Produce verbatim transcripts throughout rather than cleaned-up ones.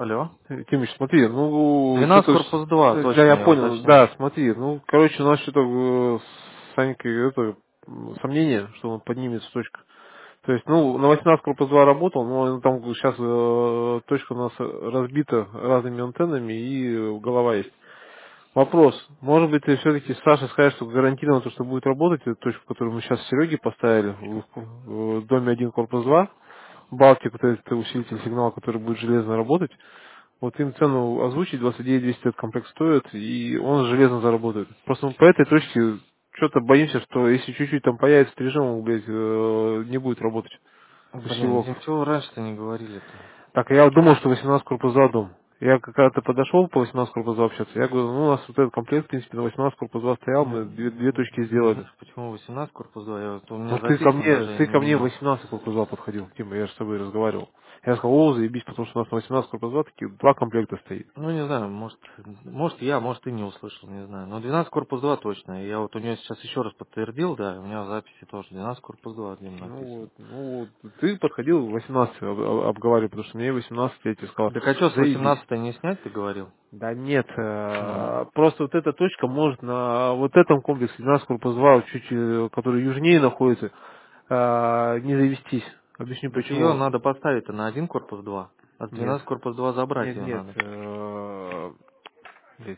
Алло. Тимыч, смотри, ну, двенадцать что-то... корпус два, с- Да, точно, я я понял, уточнял. да, смотри, ну, короче, у нас что-то э, с Санькой это, м, сомнение, что он поднимется точка. То есть, ну, на восемнадцать корпус два работал, но там сейчас э, точка у нас разбита разными антеннами и э, голова есть. Вопрос, может быть, ты все-таки Саша скажет, что гарантированно то, что будет работать, эта точка, которую мы сейчас с Сереге поставили в, в доме один корпус два, Балтик, вот этот усилитель сигнала, который будет железно работать. Вот им цену озвучить, двадцать девять двести этот комплект стоит, и он железно заработает. Просто мы по этой точке что-то боимся, что если чуть-чуть там появится режим, он, блядь, э, не будет работать. Блин, Усилок. Дим, чего вы раньше-то не говорили-то? Так, я вот думал, что восемнадцать корпус два дом. Я когда-то подошел по восемнадцать корпус два общаться, я говорю, ну у нас вот этот комплект, в принципе, на восемнадцать корпус два стоял, мы две, две Ну, точки сделали. двенадцать, почему восемнадцать корпус два? Я, вот у меня Ну ты ко записан, мне, даже я ты не ко мне в видел. восемнадцать корпус два подходил, Тима, я же с тобой разговаривал. Я сказал, о, заебись, потому что у нас на восемнадцать корпус два такие два комплекта стоит. Ну, не знаю, может, может я, может ты не услышал, не знаю. Но двенадцать корпус два точно. Я вот у нее сейчас еще раз подтвердил, да, у меня в записи тоже двенадцать корпус два, Дим, Ну написано. вот, ну вот, ты подходил в восемнадцать об- об- обговаривал, потому что мне восемнадцать, я тебе сказал, Так а что, с заебись. восемнадцатой не снять, ты говорил? Да нет, Ну. э, просто вот эта точка может на вот этом комплексе двенадцать корпус два, чуть, э, который южнее находится, э, не завестись. Объясню Так ее почему. надо поставить-то на один корпус два, а с Нет, двенадцать корпус два забрать нет, ее нет. надо. э, блядь.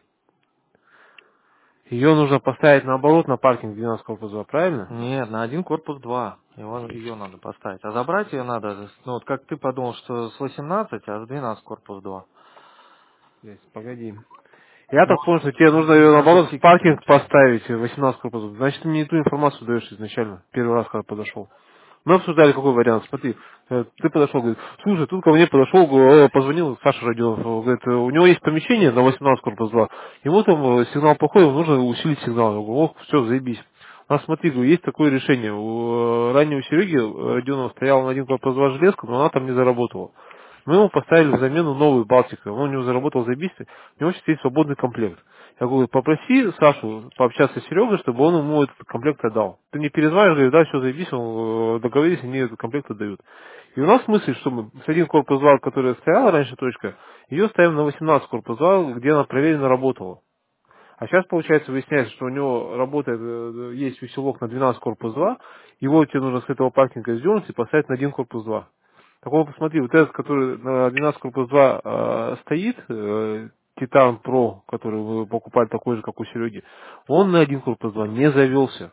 Ее нужно поставить наоборот на паркинг двенадцать корпус два, правильно? Нет, на один корпус два. Его, ее надо поставить. А забрать ее надо, ну вот как ты подумал, что с восемнадцати, а с двенадцать корпус два. Блядь, погоди. Я Ну, так понял, что тебе нужно ее наши наоборот в стикер паркинг получается. поставить, э, восемнадцать корпусов. Значит, ты мне не ту информацию даешь изначально, первый раз, когда подошел. Мы обсуждали какой вариант. Смотри, э, ты подошел, говорит, слушай, тут ко мне подошел, говорю, «О, позвонил Саша Родионов, э, говорит, э, у него есть помещение на восемнадцать корпус два, ему там э, сигнал плохой, ему нужно усилить сигнал. Я говорю, ох, все, заебись. У нас, смотри, говорю, есть такое решение. У э, раннего Сереги э, Родионова стояла на один корпус два железка, но она там не заработала. Мы ему поставили в замену новый Балтика. Он у него заработал заебись, у него сейчас есть свободный комплект. Я говорю, попроси Сашу пообщаться с Серегой, чтобы он ему этот комплект отдал. Ты мне перезвонишь, говоришь, да, все заебись, он, э, договорились, они этот комплект отдают. И у нас мысль, что мы с один корпус два, которая стояла раньше точка, ее ставим на восемнадцать корпус два, где она проверенно работала. А сейчас, получается, выясняется, что у него работает, э, есть усилок на двенадцать корпус два, его тебе нужно с этого паркинга сдернуть и поставить на один корпус два. Так вот, посмотри, вот этот, который на двенадцать корпус два э, стоит, э, Титан Про, который вы покупали такой же, как у Сереги, он на один корпус два не завелся.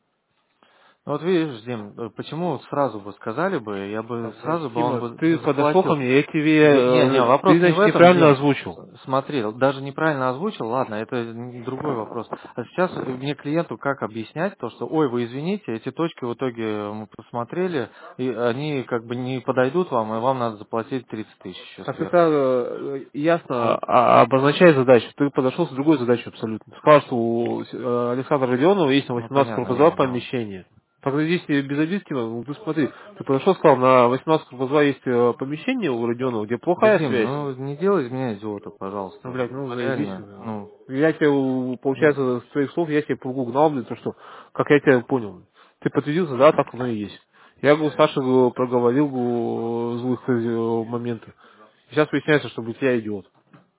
Ну вот видишь, Дим, э, почему вот сразу бы сказали бы, я бы Так, значит, сразу бы он Тима, бы ты подошел ко заплатил. мне, я тебе, Да, не, не, э, ты, вопрос не в значит, этом, неправильно Дим. озвучил. Смотри, даже неправильно озвучил, ладно, это н- другой вопрос. А сейчас э, мне клиенту как объяснять то, что, ой, вы извините, эти точки в итоге мы посмотрели, и они как бы не подойдут вам, и вам надо заплатить тридцать тысяч еще Так ты сверху. сразу э, ясно а- обозначай задачу. Ты подошел с другой задачей абсолютно. Сказал, что у э, Александра Родионова есть на Ну, восемнадцать понятное корпус два дело, да. помещение. Так здесь э, без обид, Тима, ну ты смотри, ты подошел, сказал, на восемнадцать корпус два есть э, помещение у Родионова, где Да, плохая Дим, связь. ну не делай из меня идиота, Ну, пожалуйста. блядь, ну Ну, заебись. реально, э. ну, Я тебе, у- получается, с твоих слов, я тебе пругу гнал, блядь, то что, как я тебя понял. Ты подтвердился, да, так оно и есть. Я, говорю, Саша, говорю, проговорил, говорю, злых э, моментов. Сейчас выясняется, что, блядь, я идиот.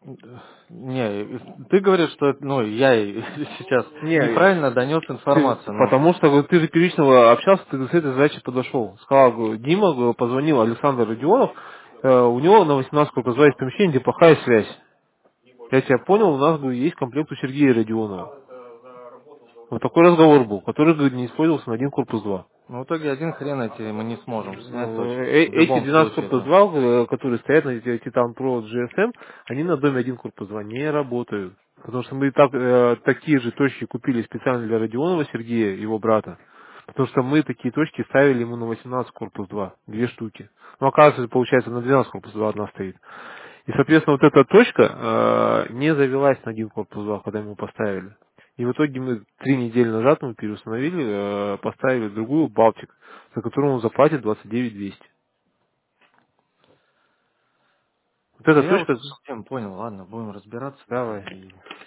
не, ты говоришь, что ну, я и сейчас Не, неправильно донес ты, информацию, ну, потому что говорю, ты же первично общался, ты с этой задачей подошел. Сказал, говорю, Дима, говорю, позвонил Александр Родионов, э, у него на восемнадцать корпус есть помещение, где плохая связь. Я тебя понял, у нас, говорю, есть комплект у Сергея Родионова. Вот такой разговор был, который, говорит, не использовался на один корпус два. ну, в итоге один хрен эти мы не сможем снять Ну, точно. э- В эти любом двенадцать случае, корпус да. два, э, которые стоят на Titan Pro джи эс эм, они на доме один корпус два не работают. Потому что мы и так, э, такие же точки купили специально для Родионова Сергея, его брата. Потому что мы такие точки ставили ему на восемнадцать корпус два, две штуки. Ну, оказывается, получается, на двенадцать корпус два одна стоит. И, соответственно, вот эта точка э, не завелась на один корпус два, когда мы его поставили. И в итоге мы три недели назад мы переустановили, э, поставили другую Балтик, за которую он заплатит двадцать девять двести. Вот эта Да я точка, уже совсем понял, ладно, будем разбираться. давай. И